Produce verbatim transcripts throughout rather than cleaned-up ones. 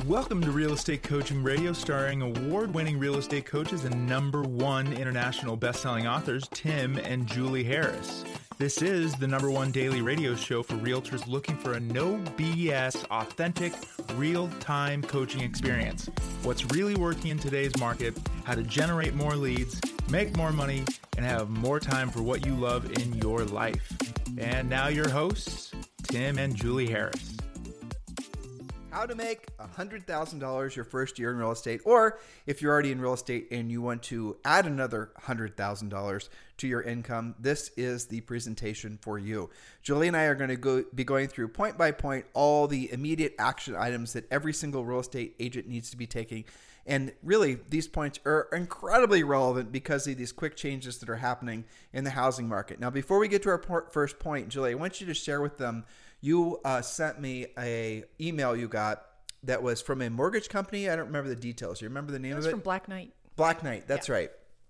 Welcome to Real Estate Coaching Radio, starring award-winning real estate coaches and number one international best-selling authors, Tim and Julie Harris. This is the number one daily radio show for realtors looking for a no B S, authentic, real-time coaching experience. What's really working in today's market, how to generate more leads, make more money, and have more time for what you love in your life. And now your hosts, Tim and Julie Harris. How to make one hundred thousand dollars your first year in real estate, or if you're already in real estate and you want to add another one hundred thousand dollars to your income, this is the presentation for you. Julie and I are going to go, be going through point by point all the immediate action items that every single real estate agent needs to be taking. And really, these points are incredibly relevant because of these quick changes that are happening in the housing market. Now, before we get to our first point, Julie, I want you to share with them. You uh, sent me a email you got that was from a mortgage company. I don't remember the details. You remember the name it was of it? From Black Knight. Black Knight, that's yeah. right.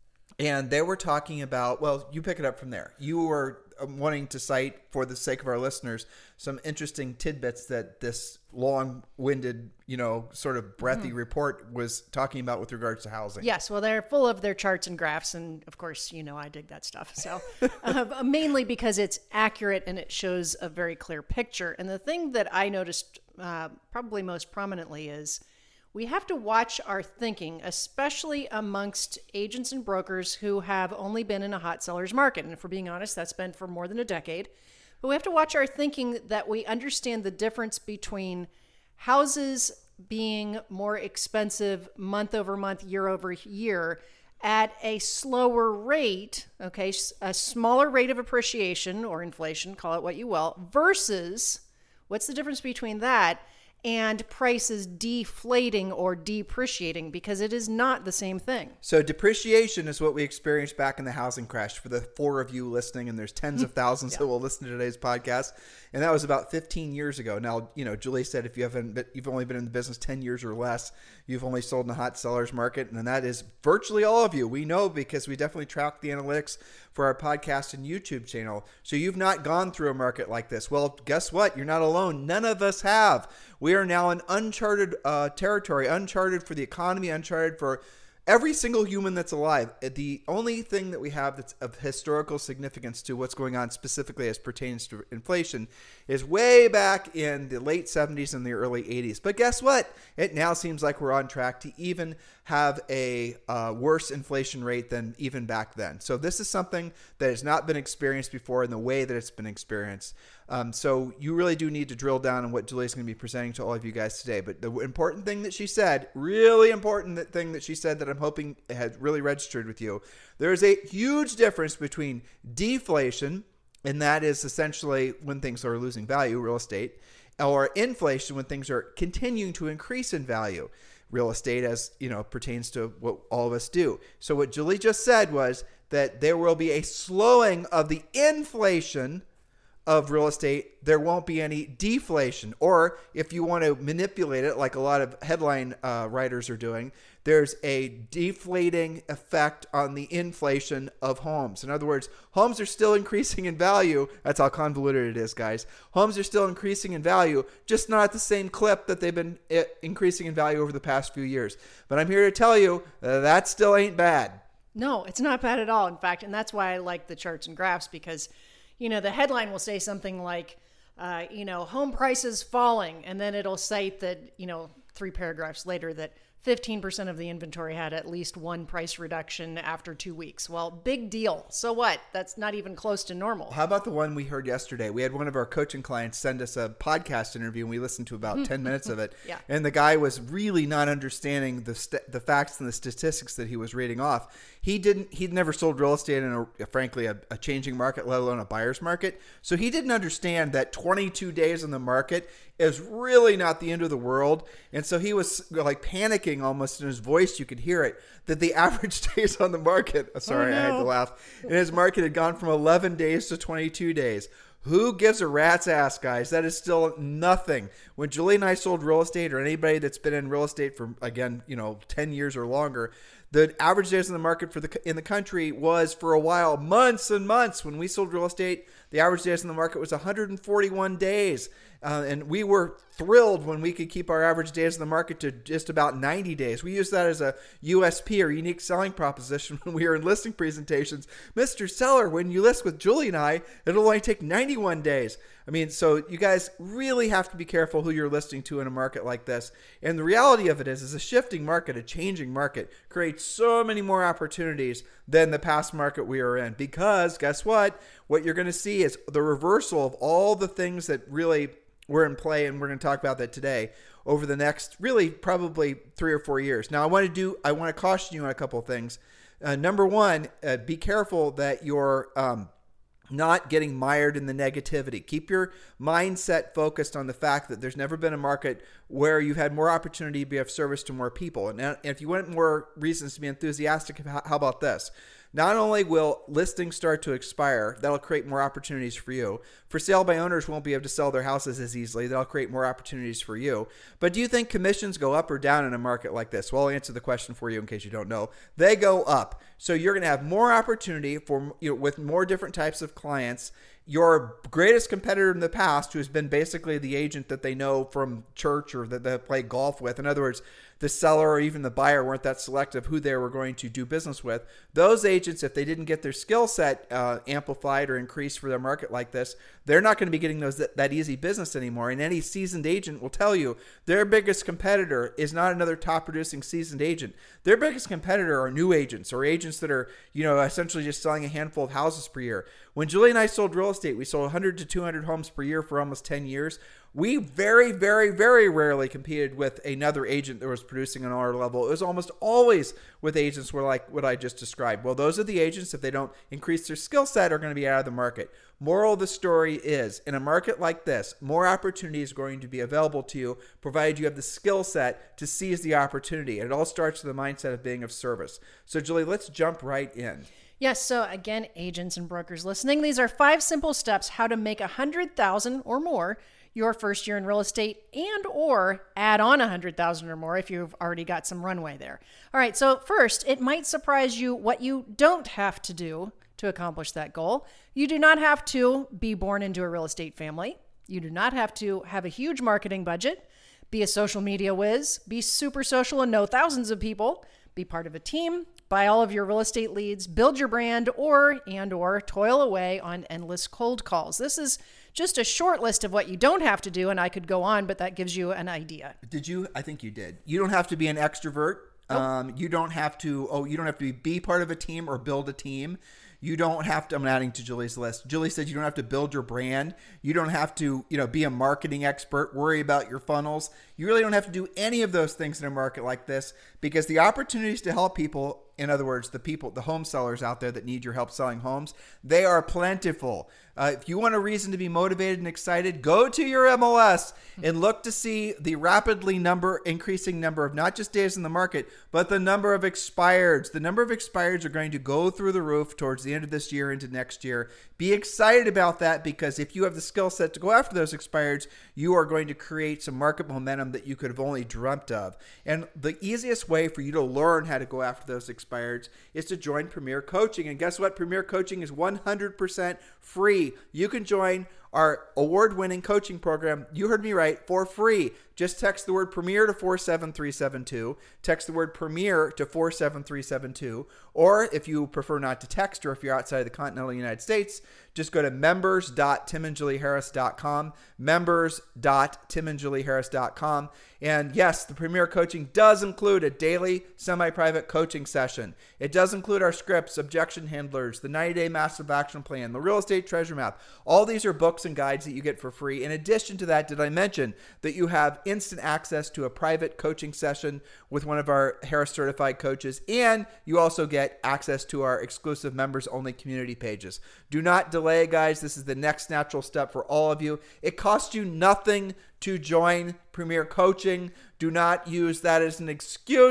And they were talking about, well, you pick it up from there. You were wanting to cite, for the sake of our listeners, some interesting tidbits that this long-winded, you know, sort of breathy mm-hmm. report was talking about with regards to housing. Yes, well, they're full of their charts and graphs, and of course, you know, I dig that stuff. So uh, mainly because it's accurate and it shows a very clear picture. And the thing that I noticed uh, probably most prominently is we have to watch our thinking, especially amongst agents and brokers who have only been in a hot seller's market. And if we're being honest, that's been for more than a decade. But we have to watch our thinking that we understand the difference between houses being more expensive month over month, year over year at a slower rate, okay, a smaller rate of appreciation or inflation, call it what you will, versus what's the difference between that and prices deflating or depreciating, because it is not the same thing. So depreciation is what we experienced back in the housing crash for the four of you listening, and there's tens of thousands yeah. that will listen to today's podcast. And that was about fifteen years ago. Now, you know, Julie said if you haven't been, you've only been in the business ten years or less, you've only sold in the hot sellers market. And that is virtually all of you. We know because we definitely track the analytics for our podcast and YouTube channel. So you've not gone through a market like this. Well, guess what? You're not alone. None of us have. We are now in uncharted uh, territory, uncharted for the economy, uncharted for every single human that's alive. The only thing that we have that's of historical significance to what's going on specifically as pertains to inflation is way back in the late seventies and the early eighties. But guess what? It now seems like we're on track to even have a uh, worse inflation rate than even back then. So this is something that has not been experienced before in the way that it's been experienced. Um, so you really do need to drill down on what Julie's going to be presenting to all of you guys today. But the important thing that she said, really important thing that she said that I'm hoping has really registered with you, there is a huge difference between deflation, and that is essentially when things are losing value, real estate, or inflation when things are continuing to increase in value, real estate, as you know, pertains to what all of us do. So what Julie just said was that there will be a slowing of the inflation of real estate. There won't be any deflation. Or if you want to manipulate it like a lot of headline uh, writers are doing, there's a deflating effect on the inflation of homes. In other words, homes are still increasing in value. That's how convoluted it is, guys. Homes are still increasing in value, just not at the same clip that they've been increasing in value over the past few years. But I'm here to tell you uh, that still ain't bad. No, it's not bad at all, in fact. And that's why I like the charts and graphs, because you know, the headline will say something like, uh, you know, home prices falling. And then it'll cite that, you know, three paragraphs later that fifteen percent of the inventory had at least one price reduction after two weeks. Well, big deal. So what? That's not even close to normal. How about the one we heard yesterday? We had one of our coaching clients send us a podcast interview, and we listened to about ten minutes of it. Yeah. And the guy was really not understanding the st- the facts and the statistics that he was reading off. He didn't. He'd never sold real estate in a, frankly, a, a changing market, let alone a buyer's market. So he didn't understand that twenty-two days in the market is really not the end of the world. And so he was like panicking almost in his voice. You could hear it, that the average days on the market, sorry, oh, no. I had to laugh, and his market had gone from eleven days to twenty-two days. Who gives a rat's ass, guys? That is still nothing. When Julie and I sold real estate, or anybody that's been in real estate for, again, you know, ten years or longer, the average days in the market for the in the country was, for a while, months and months. When we sold real estate, the average days in the market was one hundred forty-one days. Uh, and we were thrilled when we could keep our average days in the market to just about ninety days. We used that as a U S P, or unique selling proposition, when we were in listing presentations. Mister Seller, when you list with Julie and I, it'll only take ninety-one days. I mean, so you guys really have to be careful who you're listing to in a market like this. And the reality of it is, is a shifting market, a changing market, creates so many more opportunities than the past market we are in. Because guess what? What you're going to see is the reversal of all the things that really were in play, and we're going to talk about that today, over the next really probably three or four years. Now, I want to do, I want to caution you on a couple of things. Uh, number one, uh, be careful that you're um, not getting mired in the negativity. Keep your mindset focused on the fact that there's never been a market where you've had more opportunity to be of service to more people. And if you want more reasons to be enthusiastic, how about this? Not only will listings start to expire, that'll create more opportunities for you. For sale by owners won't be able to sell their houses as easily. That'll create more opportunities for you. But do you think commissions go up or down in a market like this? Well, I'll answer the question for you in case you don't know. They go up. So you're going to have more opportunity for, you know, with more different types of clients. Your greatest competitor in the past, who has been basically the agent that they know from church or that they play golf with. In other words, the seller or even the buyer weren't that selective who they were going to do business with. Those agents, if they didn't get their skill set uh, amplified or increased for their market like this, they're not going to be getting those that, that easy business anymore. And any seasoned agent will tell you their biggest competitor is not another top producing seasoned agent. Their biggest competitor are new agents, or agents that are, you know, essentially just selling a handful of houses per year. When Julie and I sold real estate, we sold one hundred to two hundred homes per year for almost ten years. We very, very, very rarely competed with another agent that was producing on our level. It was almost always with agents were like what I just described. Well, those are the agents, if they don't increase their skill set, are going to be out of the market. Moral of the story is, in a market like this, more opportunity is going to be available to you, provided you have the skill set to seize the opportunity. And it all starts with the mindset of being of service. So, Julie, let's jump right in. Yes. So again, agents and brokers listening, these are five simple steps how to make a hundred thousand or more your first year in real estate, and or add on a hundred thousand or more if you've already got some runway there. All right. So first, it might surprise you what you don't have to do to accomplish that goal. You do not have to be born into a real estate family. You do not have to have a huge marketing budget, be a social media whiz, be super social and know thousands of people, be part of a team, buy all of your real estate leads, build your brand, or and or toil away on endless cold calls. This is just a short list of what you don't have to do, and I could go on, but that gives you an idea. Did you? I think you did. You don't have to be an extrovert. Nope. Um, you don't have to. Oh, you don't have to be, be part of a team or build a team. You don't have to. I'm adding to Julie's list. Julie said you don't have to build your brand. You don't have to, you know, be a marketing expert. Worry about your funnels. You really don't have to do any of those things in a market like this, because the opportunities to help people, in other words, the people, the home sellers out there that need your help selling homes, they are plentiful. Uh, if you want a reason to be motivated and excited, go to your M L S and look to see the rapidly number, increasing number of not just days in the market, but the number of expireds. The number of expireds are going to go through the roof towards the end of this year into next year. Be excited about that, because if you have the skill set to go after those expireds, you are going to create some market momentum that you could have only dreamt of. And the easiest way for you to learn how to go after those expireds is to join Premier Coaching. And guess what? Premier Coaching is one hundred percent free. You can join our award-winning coaching program, you heard me right, for free. Just text the word Premier to four seven three seven two. Text the word Premier to four seven three seven two. Or if you prefer not to text, or if you're outside of the continental United States, just go to members dot tim and julie harris dot com. members dot tim and julie harris dot com. And yes, the Premier Coaching does include a daily semi-private coaching session. It does include our scripts, objection handlers, the ninety-day massive action plan, the real estate treasure map. All these are books and guides that you get for free. In addition to that, did I mention that you have instant access to a private coaching session with one of our Harris certified coaches, and you also get access to our exclusive members only community pages. Do not delay, guys. This is the next natural step for all of you. It costs you nothing to join Premier Coaching. Do not use that as an excuse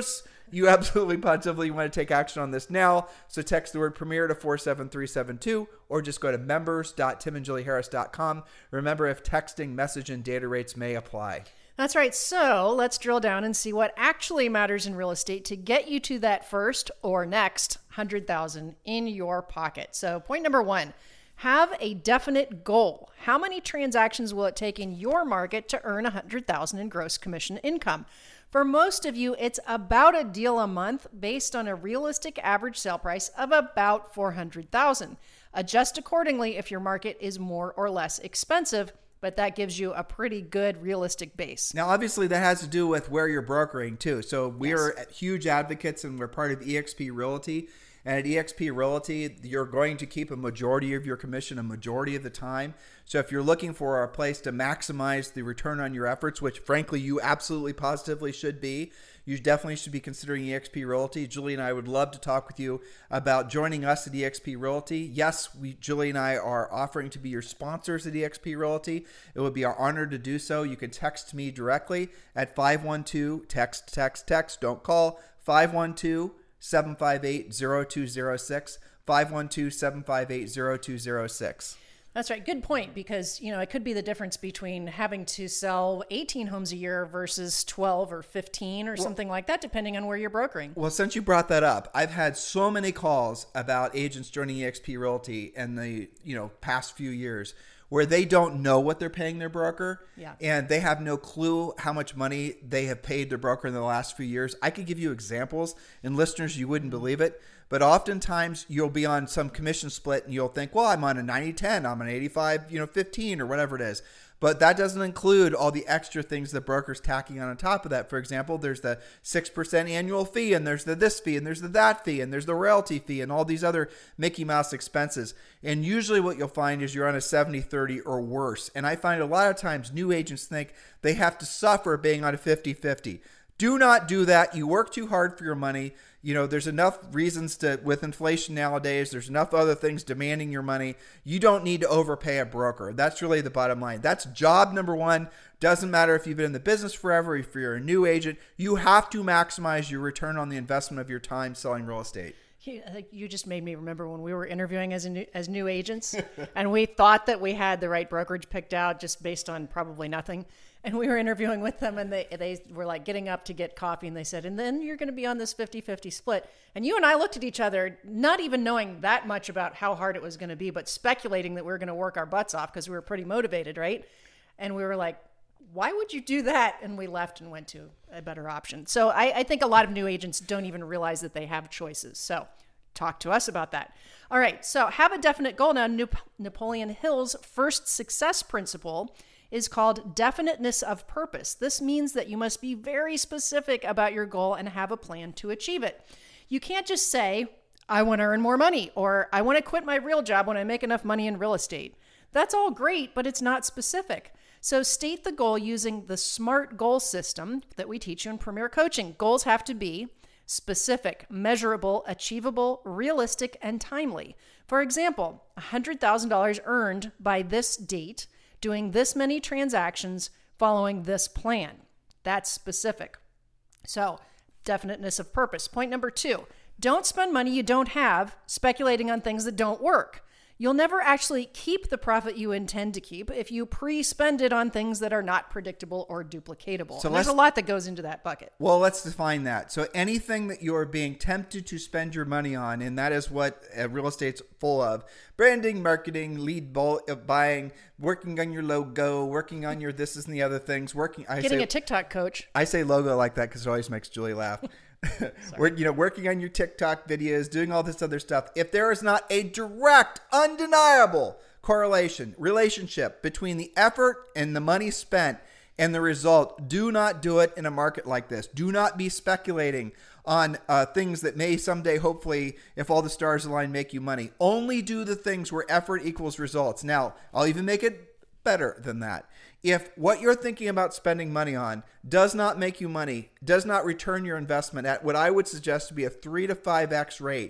You absolutely positively want to take action on this now. So text the word Premier to four seven three seven two or just go to members dot tim and julie harris dot com. Remember, if texting, message, and data rates may apply. That's right. So let's drill down and see what actually matters in real estate to get you to that first or next one hundred thousand dollars in your pocket. So point number one, have a definite goal. How many transactions will it take in your market to earn one hundred thousand dollars in gross commission income? For most of you, it's about a deal a month based on a realistic average sale price of about four hundred thousand dollars. Adjust accordingly if your market is more or less expensive, but that gives you a pretty good realistic base. Now, obviously, that has to do with where you're brokering, too. So we Yes. are huge advocates, and we're part of E X P Realty. And at E X P Realty, you're going to keep a majority of your commission a majority of the time. So if you're looking for a place to maximize the return on your efforts, which frankly you absolutely positively should be, you definitely should be considering E X P Realty. Julie and I would love to talk with you about joining us at E X P Realty. Yes, we, Julie and I are offering to be your sponsors at E X P Realty. It would be our honor to do so. You can text me directly at five one two, text, text, text, don't call, five one two, seven five eight, zero two zero six, five one two, seven five eight, zero two zero six. That's right. Good point, because, you know, it could be the difference between having to sell eighteen homes a year versus twelve or fifteen or well, something like that, depending on where you're brokering. Well, since you brought that up, I've had so many calls about agents joining E X P Realty in the, you know, past few years where they don't know what they're paying their broker, yeah. and they have no clue how much money they have paid their broker in the last few years. I could give you examples, and listeners, you wouldn't believe it, but oftentimes you'll be on some commission split and you'll think, well, I'm on a ninety ten, I'm on eighty-five, you know, fifteen or whatever it is. But that doesn't include all the extra things the broker's tacking on on top of that. For example, there's the six percent annual fee, and there's the this fee, and there's the that fee, and there's the royalty fee, and all these other Mickey Mouse expenses. And usually what you'll find is you're on a seventy thirty or worse. And I find a lot of times new agents think they have to suffer being on a fifty fifty. Do not do that. You work too hard for your money. You know, there's enough reasons to, with inflation nowadays, there's enough other things demanding your money. You don't need to overpay a broker. That's really the bottom line. That's job number one. Doesn't matter if you've been in the business forever, if you're a new agent, you have to maximize your return on the investment of your time selling real estate. You just made me remember when we were interviewing as a new, as new agents, and we thought that we had the right brokerage picked out just based on probably nothing. And we were interviewing with them, and they they were like getting up to get coffee, and they said, and then you're going to be on this fifty fifty split. And you and I looked at each other, not even knowing that much about how hard it was going to be, but speculating that we were going to work our butts off because we were pretty motivated, right? And we were like, why would you do that? And we left and went to a better option. So I, I think a lot of new agents don't even realize that they have choices. So talk to us about that. All right, so have a definite goal. Now, Napoleon Hill's first success principle is called definiteness of purpose. This means that you must be very specific about your goal and have a plan to achieve it. You can't just say, I want to earn more money, or I want to quit my real job when I make enough money in real estate. That's all great, but it's not specific. So state the goal using the SMART goal system that we teach you in Premier Coaching. Goals have to be specific, measurable, achievable, realistic, and timely. For example, one hundred thousand dollars earned by this date, doing this many transactions, following this plan. That's specific. So, definiteness of purpose. Point number two, don't spend money you don't have speculating on things that don't work. You'll never actually keep the profit you intend to keep if you pre-spend it on things that are not predictable or duplicatable. So there's a lot that goes into that bucket. Well, let's define that. So anything that you're being tempted to spend your money on, and that is what uh, real estate's full of: branding, marketing, lead buying, working on your logo, working on your this and the other things, working. I Getting say, a TikTok coach. I say logo like that because it always makes Julie laugh. We're, you know, working on your TikTok videos, doing all this other stuff. If there is not a direct, undeniable correlation, relationship between the effort and the money spent and the result, do not do it in a market like this. Do not be speculating on uh, things that may someday, hopefully, if all the stars align, make you money. Only do the things where effort equals results. Now, I'll even make it better than that. If what you're thinking about spending money on does not make you money, does not return your investment at what I would suggest to be a three to five X rate,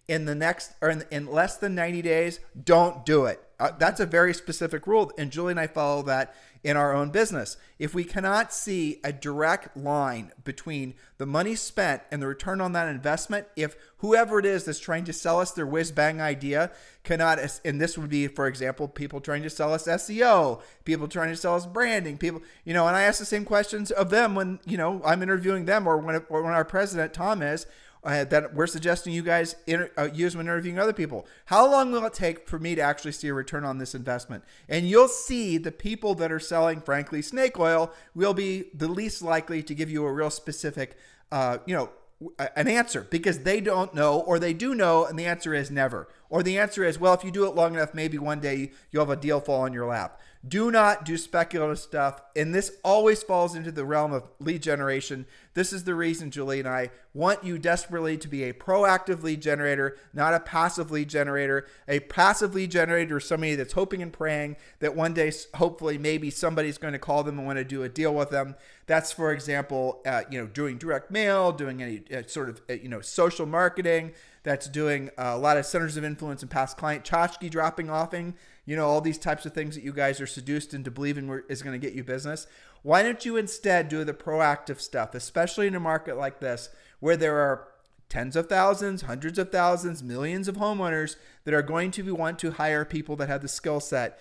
in the next or in, in less than ninety days, don't do it. Uh, that's a very specific rule. And Julie and I follow that in our own business. If we cannot see a direct line between the money spent and the return on that investment, if whoever it is that's trying to sell us their whiz bang idea cannot, and this would be, for example, people trying to sell us S E O, people trying to sell us branding, people, you know, and I ask the same questions of them when, you know, I'm interviewing them or when, or when our president, Tom, is. Uh, that we're suggesting you guys inter- uh, use when interviewing other people. How long will it take for me to actually see a return on this investment? And you'll see the people that are selling, frankly, snake oil will be the least likely to give you a real specific, uh, you know, an answer because they don't know, or they do know, and the answer is never. Or the answer is, well, if you do it long enough, maybe one day you'll have a deal fall in your lap. Do not do speculative stuff. And this always falls into the realm of lead generation. This is the reason Julie and I want you desperately to be a proactive lead generator, not a passive lead generator. A passive lead generator is somebody that's hoping and praying that one day, hopefully, maybe somebody's going to call them and want to do a deal with them. That's, for example, uh, you know, doing direct mail, doing any uh, sort of, uh, you know, social marketing. That's doing uh, a lot of centers of influence and past client tchotchke dropping offing. You know, all these types of things that you guys are seduced into believing is going to get you business. Why don't you instead do the proactive stuff, especially in a market like this where there are tens of thousands, hundreds of thousands, millions of homeowners that are going to want to hire people that have the skill set.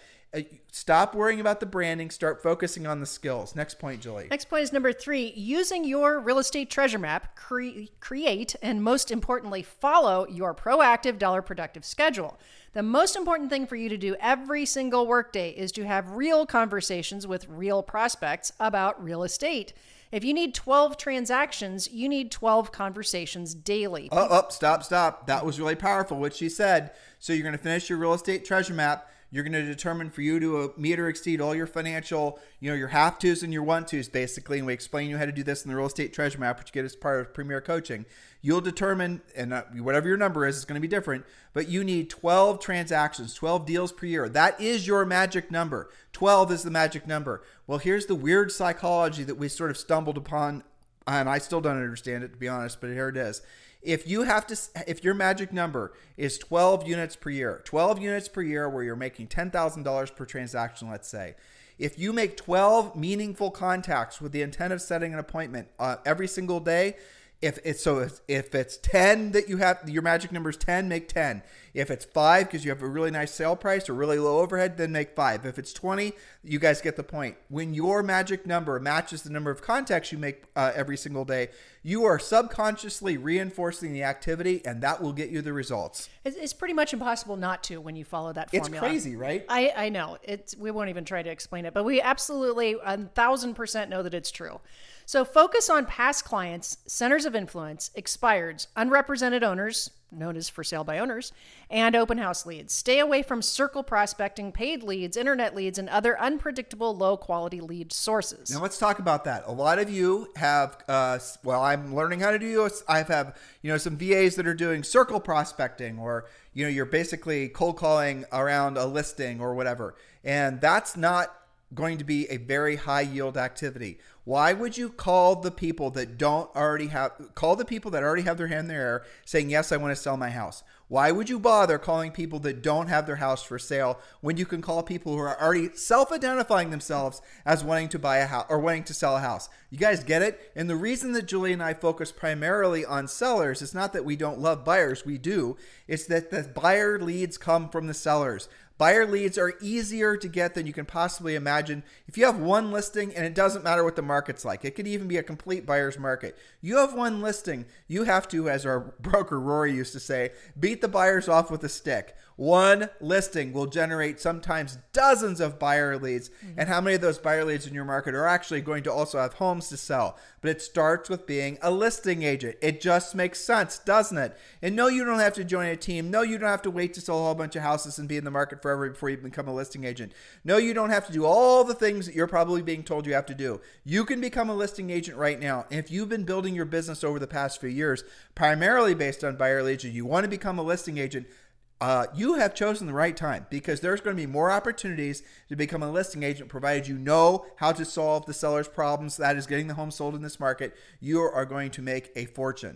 Stop worrying about the branding. Start focusing on the skills. Next point, Julie. Next point is number three. Using your real estate treasure map, cre- create, and most importantly, follow your proactive dollar productive schedule. The most important thing for you to do every single workday is to have real conversations with real prospects about real estate. If you need twelve transactions, you need twelve conversations daily. Oh, oh, stop, stop. That was really powerful, what she said. So you're going to finish your real estate treasure map. You're going to determine for you to uh, meet or exceed all your financial, you know, your have tos and your want tos, basically. And we explain you how to do this in the real estate treasure map, which you get as part of Premier Coaching. You'll determine, and uh, whatever your number is, it's going to be different, but you need twelve transactions, twelve deals per year. That is your magic number. twelve is the magic number. Well, here's the weird psychology that we sort of stumbled upon, and I still don't understand it, to be honest, but here it is. If you have to, if your magic number is twelve units per year, twelve units per year where you're making ten thousand dollars per transaction, let's say, if you make twelve meaningful contacts with the intent of setting an appointment uh, every single day, if it's so if, if it's ten that you have, your magic number is ten, make ten. If it's five because you have a really nice sale price or really low overhead, then make five. If it's twenty, you guys get the point. When your magic number matches the number of contacts you make uh, every single day, you are subconsciously reinforcing the activity, and that will get you the results. It's pretty much impossible not to when you follow that formula. It's crazy, right? I, I know. It's, we won't even try to explain it, but we absolutely a thousand percent know that it's true. So focus on past clients, centers of influence, expireds, unrepresented owners, known as for sale by owners, and open house leads. Stay away from circle prospecting, paid leads, internet leads, and other unpredictable low quality lead sources. Now let's talk about that. A lot of you have, uh, well, I'm learning how to do this. I have, you know, some V As that are doing circle prospecting, or, you know, you're basically cold calling around a listing or whatever. And that's not going to be a very high yield activity. Why would you call the people that don't already have, call the people that already have their hand in the air saying, yes, I want to sell my house? Why would you bother calling people that don't have their house for sale when you can call people who are already self-identifying themselves as wanting to buy a house or wanting to sell a house? You guys get it? And the reason that Julie and I focus primarily on sellers is not that we don't love buyers. We do. It's that the buyer leads come from the sellers. Buyer leads are easier to get than you can possibly imagine. If you have one listing, and it doesn't matter what the market's like, it could even be a complete buyer's market. You have one listing, you have to, as our broker Rory used to say, beat the buyers off with a stick. One listing will generate sometimes dozens of buyer leads. Mm-hmm. And how many of those buyer leads in your market are actually going to also have homes to sell? But it starts with being a listing agent. It just makes sense, doesn't it? And no, you don't have to join a team. No, you don't have to wait to sell a whole bunch of houses and be in the market forever before you become a listing agent. No, you don't have to do all the things that you're probably being told you have to do. You can become a listing agent right now. And if you've been building your business over the past few years, primarily based on buyer leads, and you want to become a listing agent, Uh, you have chosen the right time, because there's going to be more opportunities to become a listing agent, provided you know how to solve the seller's problems. That is getting the home sold in this market. You are going to make a fortune.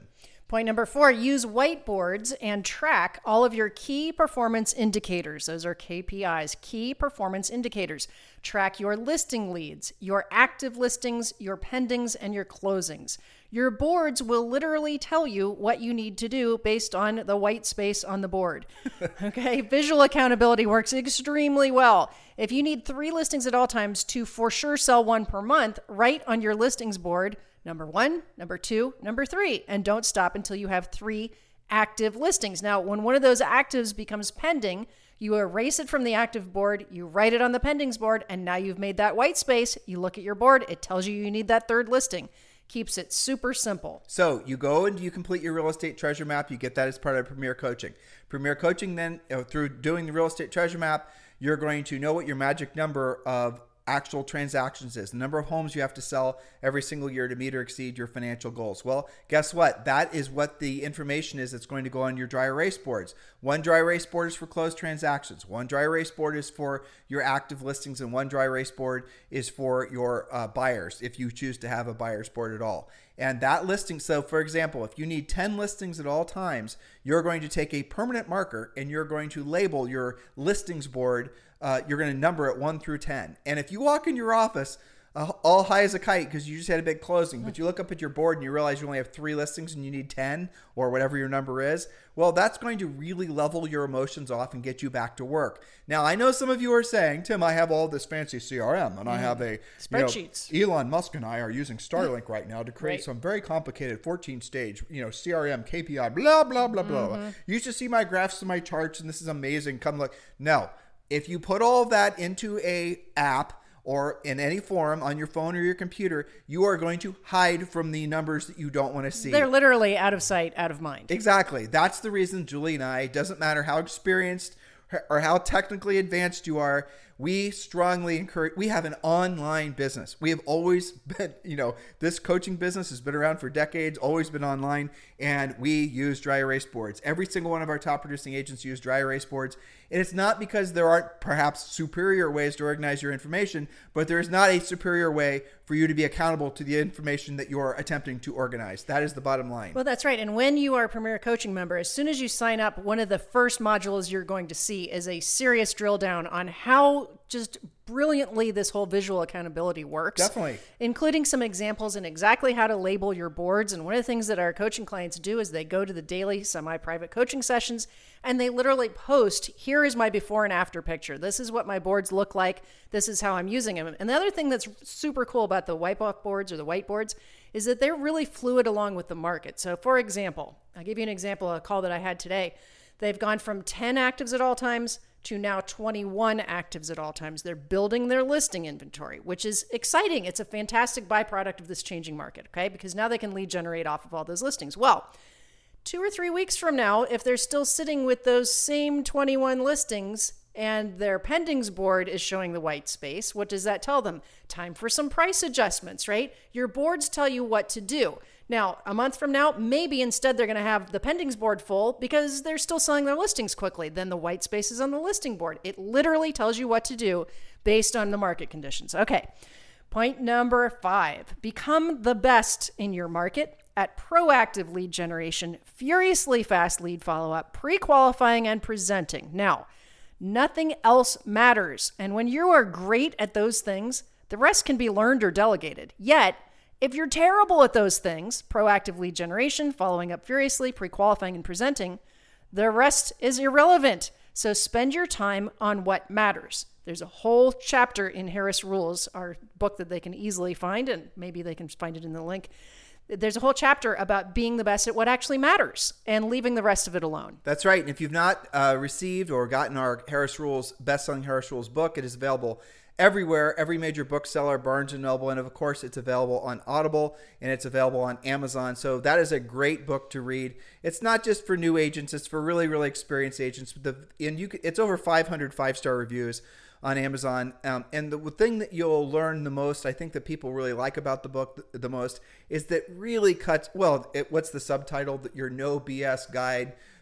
Point number four, use whiteboards and track all of your key performance indicators. Those are K P Is, key performance indicators. Track your listing leads, your active listings, your pendings, and your closings. Your boards will literally tell you what you need to do based on the white space on the board. Okay, visual accountability works extremely well. If you need three listings at all times to for sure sell one per month, write on your listings board number one, number two, number three, and don't stop until you have three active listings. Now, when one of those actives becomes pending, you erase it from the active board, you write it on the pendings board, and now you've made that white space. You look at your board, it tells you you need that third listing. Keeps it super simple. So you go and you complete your real estate treasure map. You get that as part of Premier Coaching. Premier Coaching then, uh, through doing the real estate treasure map, you're going to know what your magic number of actual transactions is, the number of homes you have to sell every single year to meet or exceed your financial goals. Well, guess what? That is what the information is that's going to go on your dry erase boards. One dry erase board is for closed transactions. One dry erase board is for your active listings, and one dry erase board is for your uh, buyers, if you choose to have a buyer's board at all. And that listing, so for example, if you need ten listings at all times, you're going to take a permanent marker and you're going to label your listings board. Uh, you're going to number it one through ten. And if you walk in your office uh, all high as a kite because you just had a big closing, but you look up at your board and you realize you only have three listings and you need ten or whatever your number is, well, that's going to really level your emotions off and get you back to work. Now, I know some of you are saying, Tim, I have all this fancy C R M and I have a spreadsheets. You know, Elon Musk and I are using Starlink right now to create right. some very complicated fourteen stage, you know, C R M, K P I, blah, blah, blah, blah. Mm-hmm. You should see my graphs and my charts and this is amazing. Come look. No. If you put all of that into a app or in any form on your phone or your computer, you are going to hide from the numbers that you don't want to see. They're literally out of sight, out of mind. Exactly. That's the reason Julie and I, it doesn't matter how experienced or how technically advanced you are, we strongly encourage, we have an online business. We have always been, you know, this coaching business has been around for decades, always been online, and we use dry erase boards. Every single one of our top producing agents use dry erase boards. And it's not because there aren't perhaps superior ways to organize your information, but there is not a superior way for you to be accountable to the information that you're attempting to organize. That is the bottom line. Well, that's right. And when you are a Premier Coaching member, as soon as you sign up, one of the first modules you're going to see is a serious drill down on how just brilliantly this whole visual accountability works. Definitely. Including some examples and exactly how to label your boards. And one of the things that our coaching clients do is they go to the daily semi-private coaching sessions and they literally post, here is my before and after picture. This is what my boards look like. This is how I'm using them. And the other thing that's super cool about the wipe-off boards or the whiteboards is that they're really fluid along with the market. So for example, I'll give you an example of a call that I had today. They've gone from ten actives at all times to now twenty-one actives at all times. They're building their listing inventory, which is exciting. It's a fantastic byproduct of this changing market, okay? Because now they can lead generate off of all those listings. Well, two or three weeks from now, if they're still sitting with those same twenty-one listings and their pendings board is showing the white space, what does that tell them? Time for some price adjustments, right? Your boards tell you what to do. Now, a month from now, maybe instead they're going to have the pendings board full because they're still selling their listings quickly. Then the white space is on the listing board. It literally tells you what to do based on the market conditions. Okay, point number five. Become the best in your market at proactive lead generation, furiously fast lead follow-up, pre-qualifying, and presenting. Now, nothing else matters. And when you are great at those things, the rest can be learned or delegated. Yet, if you're terrible at those things, proactive lead generation, following up furiously, pre-qualifying, and presenting, the rest is irrelevant. So spend your time on what matters. There's a whole chapter in Harris Rules, our book that they can easily find, and maybe they can find it in the link. There's a whole chapter about being the best at what actually matters and leaving the rest of it alone. That's right. And if you've not uh, received or gotten our Harris Rules, best-selling Harris Rules book, it is available everywhere, every major bookseller, Barnes and Noble, and of course it's available on Audible and it's available on Amazon. So that is a great book to read. It's not just for new agents, it's for really, really experienced agents. The, and you, it's over five hundred five-star reviews on Amazon. Um, and the thing that you'll learn the most, I think that people really like about the book the, the most, is that really cuts, well, it, what's the subtitle? That your no B S guide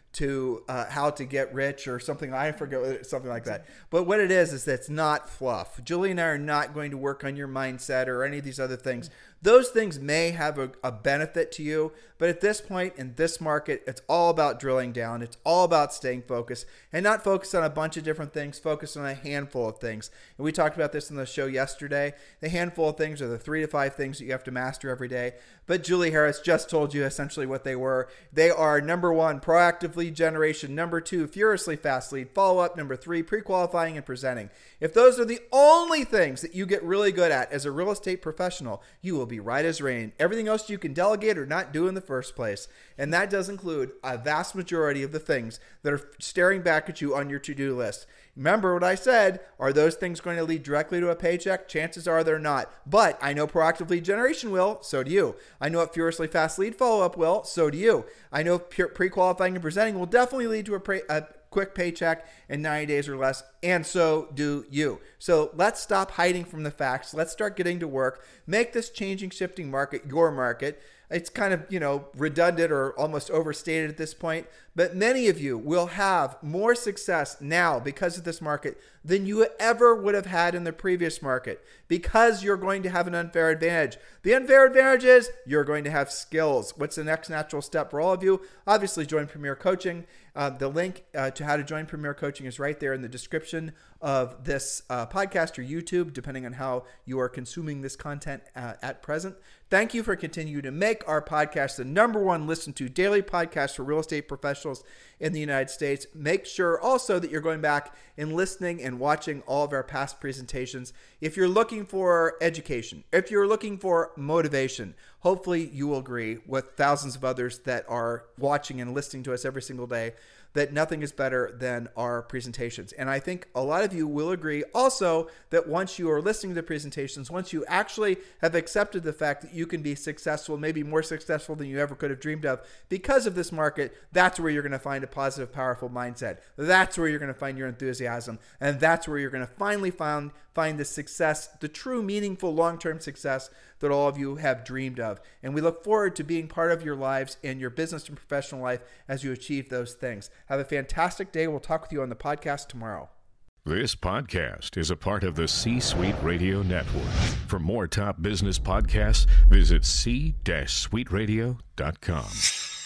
to uh, How to Get Rich or something. I forget, something like that. But what it is, is that it's not fluff. Julie and I are not going to work on your mindset or any of these other things. Those things may have a, a benefit to you, but at this point in this market, it's all about drilling down. It's all about staying focused and not focused on a bunch of different things, focused on a handful of things. And we talked about this in the show yesterday. The handful of things are the three to five things that you have to master every day. But Julie Harris just told you essentially what they were. They are number one, proactive lead generation. Number two, furiously fast lead follow-up. Number three, pre-qualifying and presenting. If those are the only things that you get really good at as a real estate professional, you will be right as rain. Everything else you can delegate or not do in the first place. And that does include a vast majority of the things that are staring back at you on your to-do list. Remember what I said, are those things going to lead directly to a paycheck? Chances are they're not. But I know proactive lead generation will, so do you. I know furiously fast lead follow-up will, so do you. I know pre-qualifying and presenting will definitely lead to a, pre- a quick paycheck in ninety days or less, and so do you. So let's stop hiding from the facts. Let's start getting to work. Make this changing, shifting market your market. It's kind of, you know, redundant or almost overstated at this point, but many of you will have more success now because of this market than you ever would have had in the previous market, because you're going to have an unfair advantage. The unfair advantage is you're going to have skills. What's the next natural step for all of you? Obviously, join Premier Coaching. Uh, the link uh, to how to join Premier Coaching is right there in the description of this uh, podcast or YouTube, depending on how you are consuming this content uh, at present. Thank you for continuing to make our podcast the number one listened to daily podcast for real estate professionals in the United States. Make sure also that you're going back and listening and watching all of our past presentations. If you're looking for education, if you're looking for motivation, hopefully you will agree with thousands of others that are watching and listening to us every single day that nothing is better than our presentations. And I think a lot of you will agree also that once you are listening to the presentations, once you actually have accepted the fact that you can be successful, maybe more successful than you ever could have dreamed of because of this market, that's where you're going to find a positive, powerful mindset. That's where you're going to find your enthusiasm. And that's where you're going to finally find, find the success, the true, meaningful, long-term success that all of you have dreamed of. And we look forward to being part of your lives and your business and professional life as you achieve those things. Have a fantastic day. We'll talk with you on the podcast tomorrow. This podcast is a part of the C-Suite Radio Network. For more top business podcasts, visit c suite radio dot com.